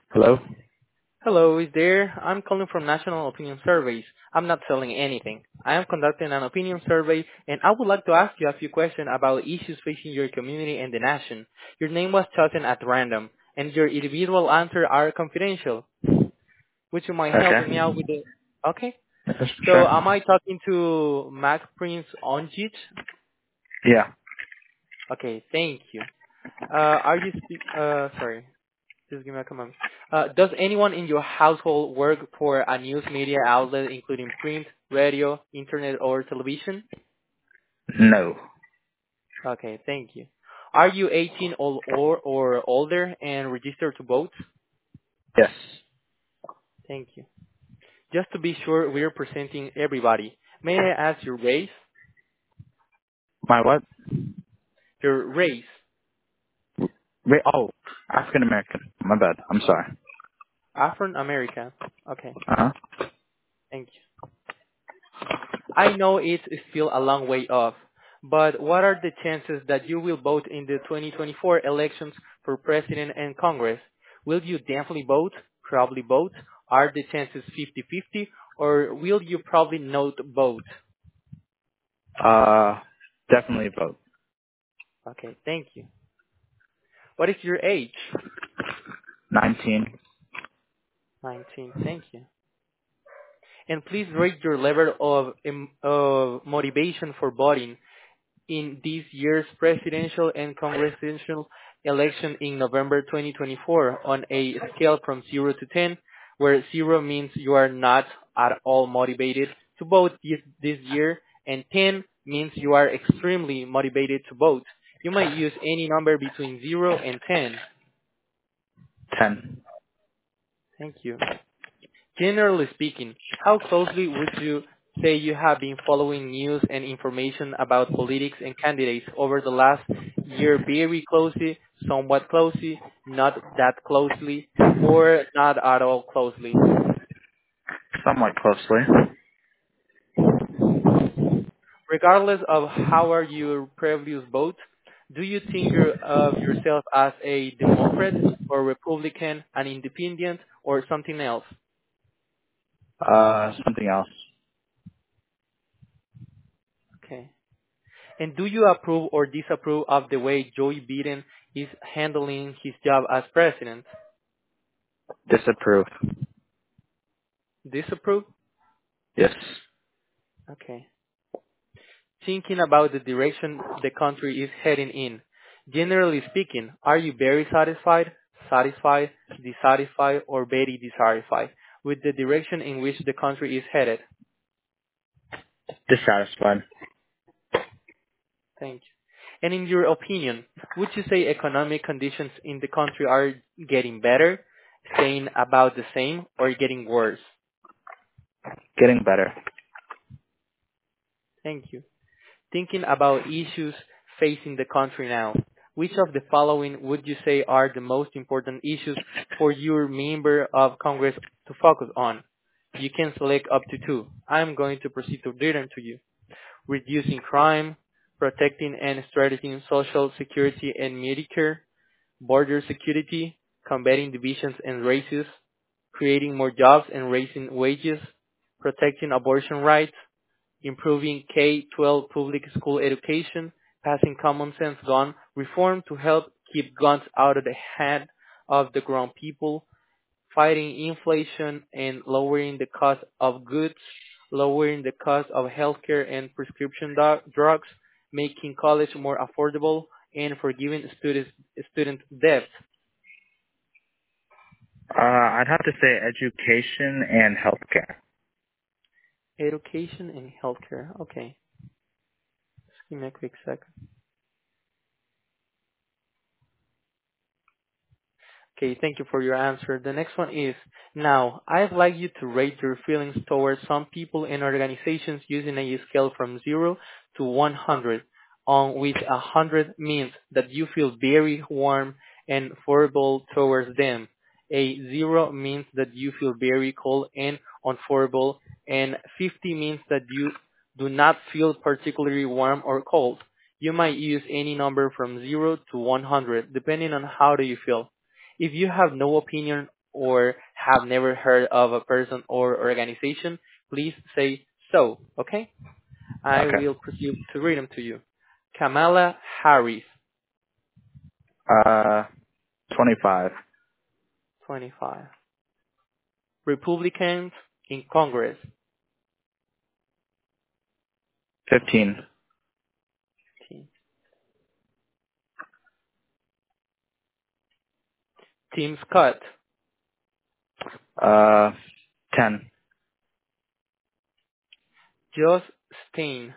Hello? Hello, is there? I'm calling from National Opinion Surveys. I'm not selling anything. I am conducting an opinion survey and I would like to ask you a few questions about issues facing your community and the nation. Your name was chosen at random and your individual answers are confidential. Would you mind Okay. helping me out with the... Okay. Yes, So sure. am I talking to Mac Prince Onjit? Yeah. Okay, thank you. Are you sorry. Just give me a comment. Does anyone in your household work for a news media outlet, including print, radio, internet, or television? No. Okay, thank you. Are you 18 or older and registered to vote? Yes. Thank you. Just to be sure we're presenting everybody, may I ask your race? My what? Your race, Oh, African American. My bad. I'm sorry. African American. Okay, Uh-huh. thank you. I know it's still a long way off, but what are the chances that you will vote in the 2024 elections for president and Congress? Will you definitely vote, probably vote? Are the chances 50-50, or will you probably not vote? Uh, definitely vote. Okay, thank you. What is your age? 19. 19, thank you. And please rate your level of motivation for voting in this year's presidential and congressional election in November 2024 on a scale from 0 to 10, where 0 means you are not at all motivated to vote this year, and 10 means you are extremely motivated to vote. You might use any number between 0 and 10. 10. Thank you. Generally speaking, how closely would you say you have been following news and information about politics and candidates over the last year very closely, somewhat closely, not that closely, or not at all closely? Somewhat closely. Regardless of how are your previous votes, do you think of yourself as a Democrat or Republican, an independent, or something else? Something else. Okay. And do you approve or disapprove of the way Joe Biden is handling his job as president? Disapprove. Disapprove? Yes. Okay. Thinking about the direction the country is heading in, generally speaking, are you very satisfied, dissatisfied, or very dissatisfied with the direction in which the country is headed? Dissatisfied. Thank you. And in your opinion, would you say economic conditions in the country are getting better, staying about the same, or getting worse? Getting better. Thank you. Thinking about issues facing the country now, which of the following would you say are the most important issues for your member of Congress to focus on? You can select up to two. I'm going to proceed to read them to you. Reducing crime, protecting and strengthening social security and Medicare, border security, combating divisions and races, creating more jobs and raising wages, protecting abortion rights, improving K-12 public school education, passing common sense gun reform to help keep guns out of the hand of the grown people, fighting inflation and lowering the cost of goods, lowering the cost of healthcare and prescription drugs, making college more affordable, and forgiving student debt. I'd have to say education and healthcare. Education and healthcare. Okay. Just give me a quick second. Okay, thank you for your answer. The next one is, now, I'd like you to rate your feelings towards some people and organizations using a scale from 0 to 100, on which 100 means that you feel very warm and favorable towards them. A 0 means that you feel very cold and unfavorable, and 50 means that you do not feel particularly warm or cold. You might use any number from 0 to 100, depending on how do you feel. If you have no opinion or have never heard of a person or organization, please say so, okay? I Okay. will proceed to read them to you. Kamala Harris, Uh, 25. 25. Republicans in Congress, 15. 15. Tim Scott, Uh, 10. Josh Stein,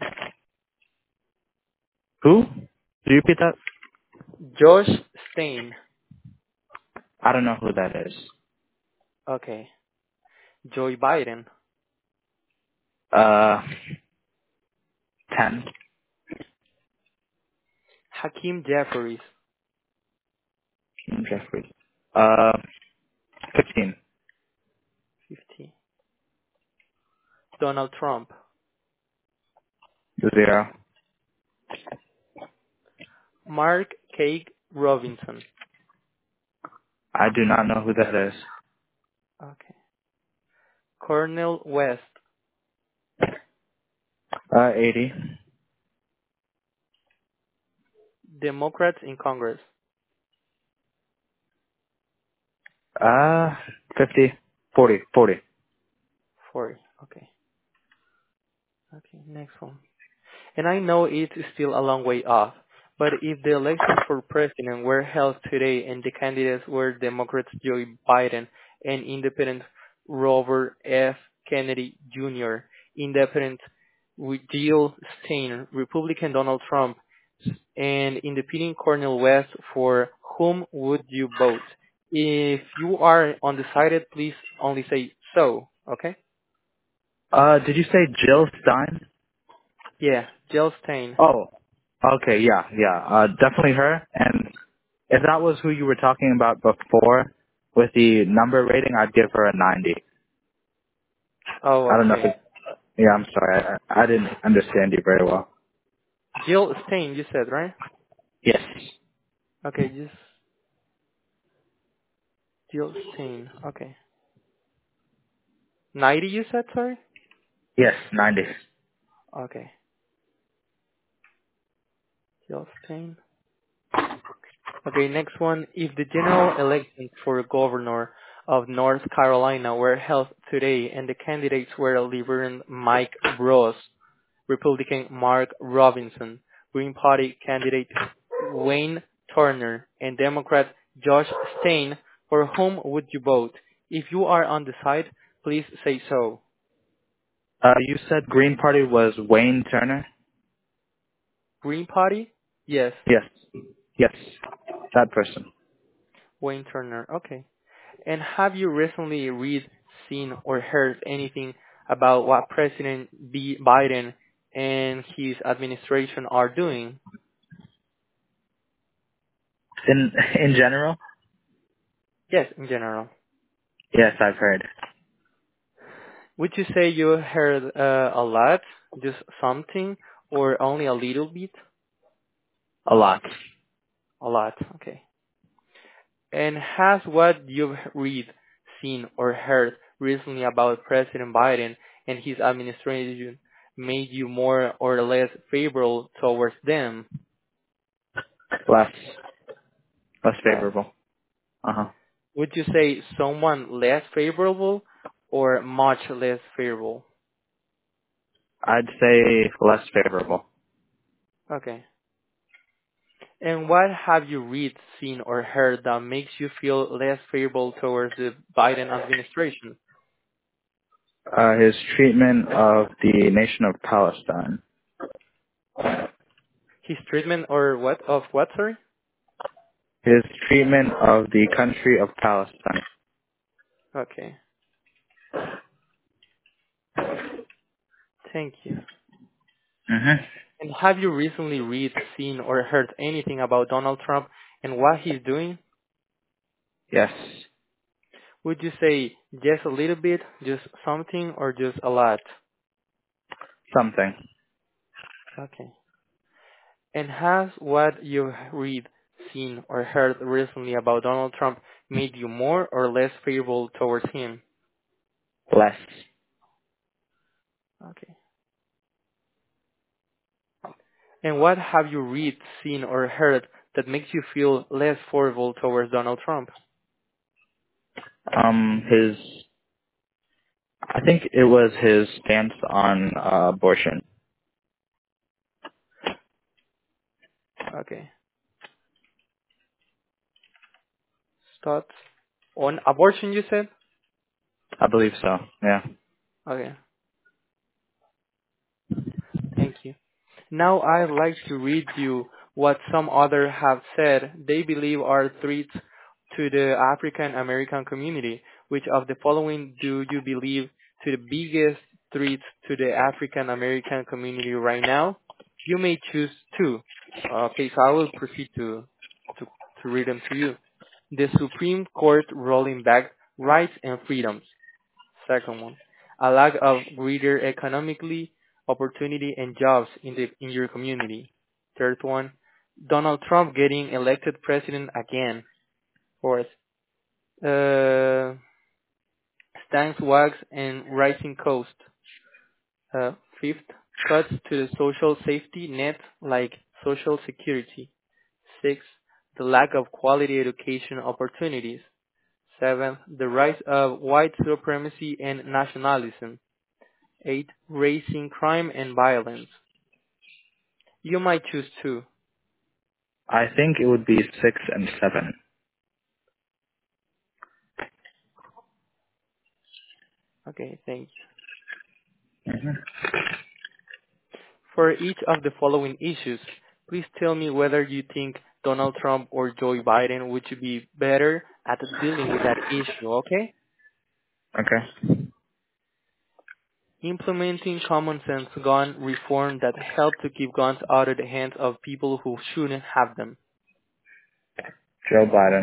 Who? Do you repeat that? Josh Stein, I don't know who that is. okay. Joe Biden, Uh, 10. Hakeem Jeffries, Kim Jeffries. Uh, 15. 15. Donald Trump, 0. Mark K. Robinson, I do not know who that is. okay. Cornel West, 80. Democrats in Congress, Uh, 50. 40. 40. 40, okay. Okay, next one. And I know it's still a long way off, but if the elections for president were held today and the candidates were Democrats Joe Biden and Independent Robert F. Kennedy Jr., Independent with Jill Stein, Republican Donald Trump, and Independent Cornel West, for whom would you vote? If you are undecided, please only say so, okay? Did you say Jill Stein? Yeah, Jill Stein. Oh, okay, yeah, yeah. Definitely her. And if that was who you were talking about before with the number rating, I'd give her a 90. Oh, I don't know if okay. it, yeah, I'm sorry. I didn't understand you very well. Jill Stein, you said, right? Yes. Okay, just Jill Stein. Okay. 90, you said, sorry? Yes, 90. Okay. Jill Stein. Okay, next one. If the general elections for governor of North Carolina were held today and the candidates were Liberal Mike Ross, Republican Mark Robinson, Green Party candidate Wayne Turner, and Democrat Josh Stein, for whom would you vote? If you are undecided, please say so. You said Green Party was Wayne Turner? Green Party? Yes, Yes. Yes. That person. Wayne Turner. Okay. And have you recently read, seen, or heard anything about what President Biden and his administration are doing? In general? Yes, in general. Yes, I've heard. Would you say you heard a lot, just something, or only a little bit? A lot. A lot. Okay. And has what you've read, seen, or heard recently about President Biden and his administration made you more or less favorable towards them? Less. Less Less. favorable. Uh-huh. Would you say someone less favorable or much less favorable? I'd say less favorable. Okay. And what have you read, seen, or heard that makes you feel less favorable towards the Biden administration? His treatment of the nation of Palestine. His treatment or what of what, sorry? His treatment of the country of Palestine. Okay. Thank you. Mm-hmm. And have you recently read, seen, or heard anything about Donald Trump and what he's doing? Yes. Would you say just a little bit, just something, or just a lot? Something. Okay. And has what you read, seen, or heard recently about Donald Trump made you more or less favorable towards him? Less. Okay. And what have you read, seen, or heard that makes you feel less favorable towards Donald Trump? His, I think it was his stance on abortion. Okay. Thoughts on abortion, you said? I believe so. Yeah. Okay. Thank you. Now I'd like to read you what some others have said they believe are threats to the African American community. Which of the following do you believe to the biggest threats to the African American community right now? You may choose two. Okay, so I will proceed to, to read them to you. The Supreme Court rolling back rights and freedoms. Second one, a lack of greater economically opportunity and jobs in your community. Third one, Donald Trump getting elected president again. Fourth, uh, Stan's wags and rising cost. Fifth, cuts to the social safety net like Social Security. Sixth, the lack of quality education opportunities. Seventh, the rise of white supremacy and nationalism. 8. Raising crime and violence. You might choose two. I think it would be 6 and 7. Okay, thank you. Hmm. For each of the following issues, please tell me whether you think Donald Trump or Joe Biden would be better at dealing with that issue, okay? Okay. Implementing common sense gun reform that help to keep guns out of the hands of people who shouldn't have them. Joe Biden.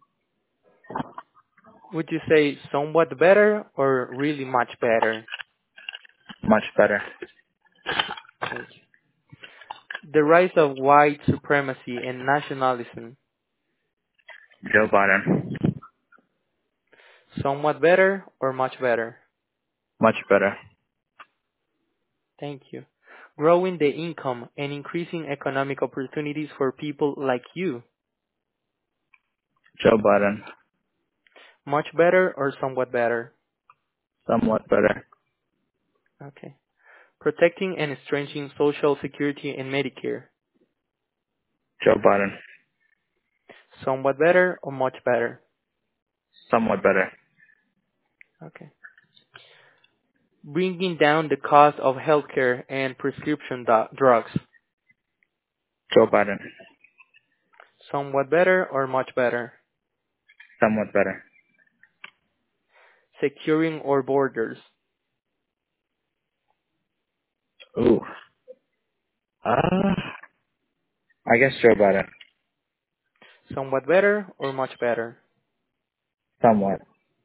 Would you say somewhat better or really much better? Much better. Thank you. The rise of white supremacy and nationalism. Joe Biden. Somewhat better or much better? Much better. Thank you. Growing the income and increasing economic opportunities for people like you. Joe Biden. Much better or somewhat better? Somewhat better. Okay. Protecting and strengthening Social Security and Medicare. Joe Biden. Somewhat better or much better? Somewhat better. Okay. Bringing down the cost of healthcare and prescription drugs. Joe Biden. Somewhat better or much better? Somewhat better. Securing our borders. Ooh. Uh, I guess Joe Biden. Somewhat better or much better? Somewhat.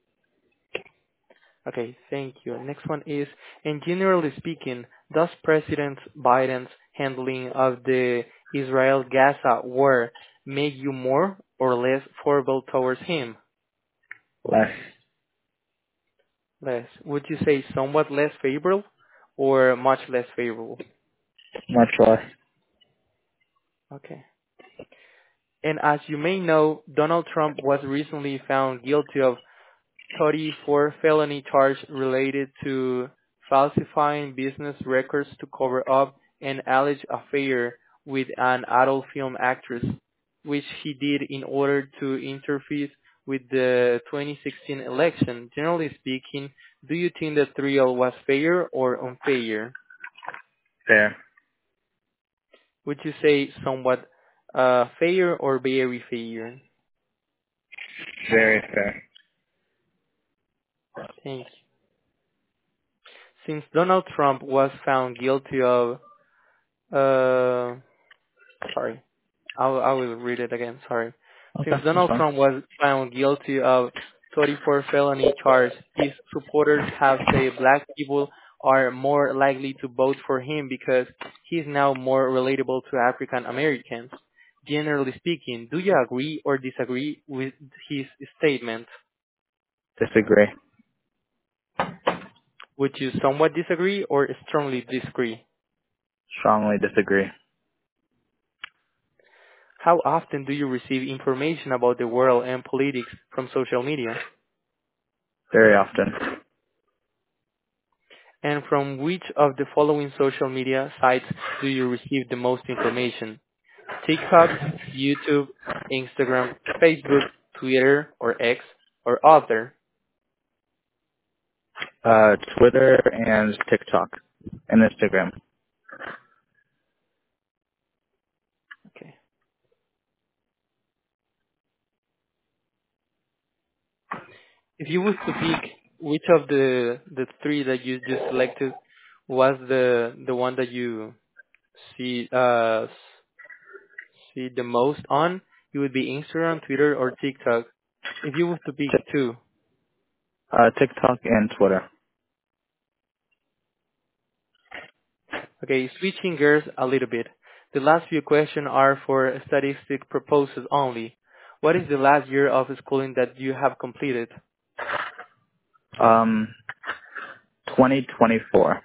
Okay, thank you. Next one is, and generally speaking, does President Biden's handling of the Israel-Gaza war make you more or less favorable towards him? Less. Less. Would you say somewhat less favorable or much less favorable? Much less. Okay. And as you may know, Donald Trump was recently found guilty of 34 felony charge related to falsifying business records to cover up an alleged affair with an adult film actress, which he did in order to interfere with the 2016 election. Generally speaking, do you think the trial was fair or unfair? Fair. Would you say somewhat fair or very fair? Very fair. Thank you. Since Donald Trump was found guilty of uh, sorry, I will read it again. Sorry. Okay, Since that's Donald fine. Trump was found guilty of 34 felony charges, his supporters have said black people are more likely to vote for him because he's now more relatable to African Americans. Generally speaking, do you agree or disagree with his statement? Disagree. Would you somewhat disagree or strongly disagree? Strongly disagree. How often do you receive information about the world and politics from social media? Very often. And from which of the following social media sites do you receive the most information? TikTok, YouTube, Instagram, Facebook, Twitter, or X, or other? Twitter and TikTok and Instagram. Okay. If you was to pick which of the three that you just selected was the one that you see see the most on, it would be Instagram, Twitter, or TikTok. If you was to pick two. TikTok and Twitter. Okay, switching gears a little bit. The last few questions are for statistic purposes only. What is the last year of schooling that you have completed? 2024.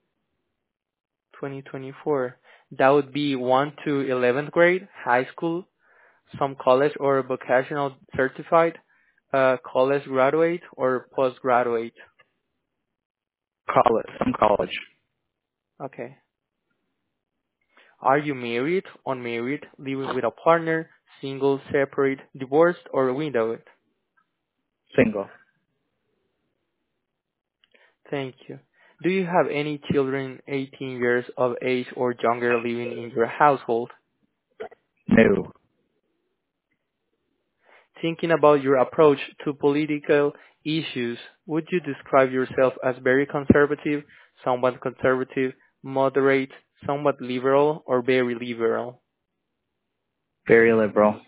2024. That would be 1 to 11th grade, high school, some college or vocational certified, college graduate or postgraduate. College. Some college. Okay. Are you married, unmarried, living with a partner, single, separate, divorced, or widowed? Single. Thank you. Do you have any children 18 years of age or younger living in your household? New. Thinking about your approach to political issues, would you describe yourself as very conservative, moderate, somewhat liberal, or very liberal? Very liberal.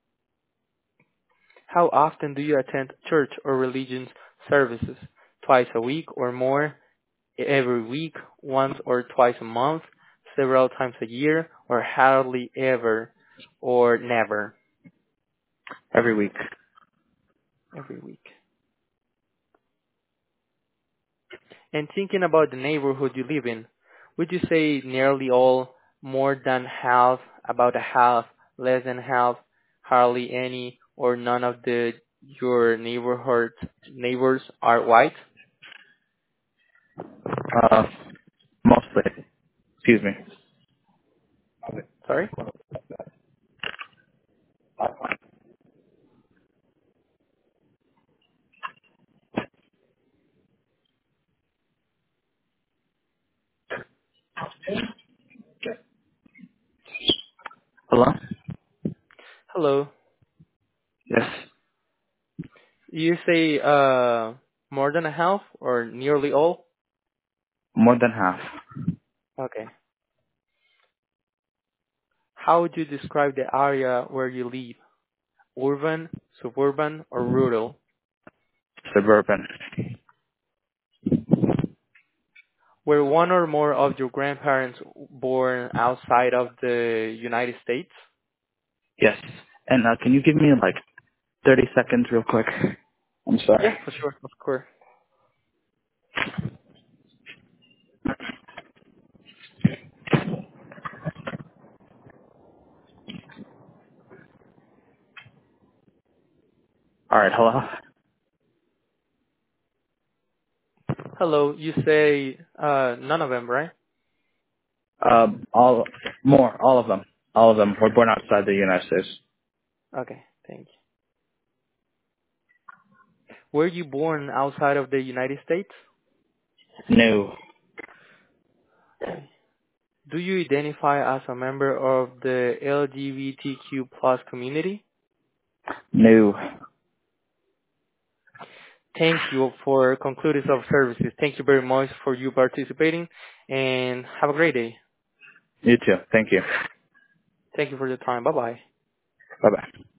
How often do you attend church or religion services? Twice a week or more? Every week, once or twice a month, several times a year, or hardly ever, or never? Every week. Every week. And thinking about the neighborhood you live in, would you say nearly all, more than half, about a half, less than half, hardly any, or none of your neighborhood neighbors are white? Uh, Mostly. Excuse me. Sorry? Hello? Hello. Yes. You say more than a half or nearly all? More than half. Okay. How would you describe the area where you live? Urban, suburban, or rural? Suburban. Were one or more of your grandparents born outside of the United States? Yes. And can you give me like 30 seconds real quick? I'm sorry. Yeah, for sure, of course. All right. Hello? Hello, you say none of them, right? All of them. All of them were born outside the United States. Okay, thank you. Were you born outside of the United States? New. Okay. Do you identify as a member of the LGBTQ plus community? New. Thank you for concluding of services. Thank you very much for you participating and have a great day. You too. Thank you. Thank you for your time. Bye bye. Bye bye.